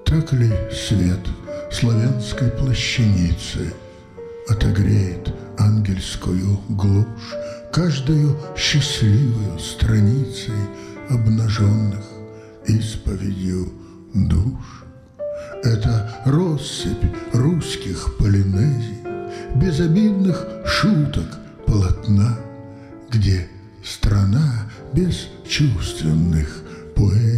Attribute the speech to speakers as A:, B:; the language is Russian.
A: Так ли свет славянской плащаницы отогреет ангельскую глушь каждою счастливою страницей обнаженных исповедью душ? Это россыпь русских полинезий, безобидных шуток полотна, где страна бесчувственных поэзий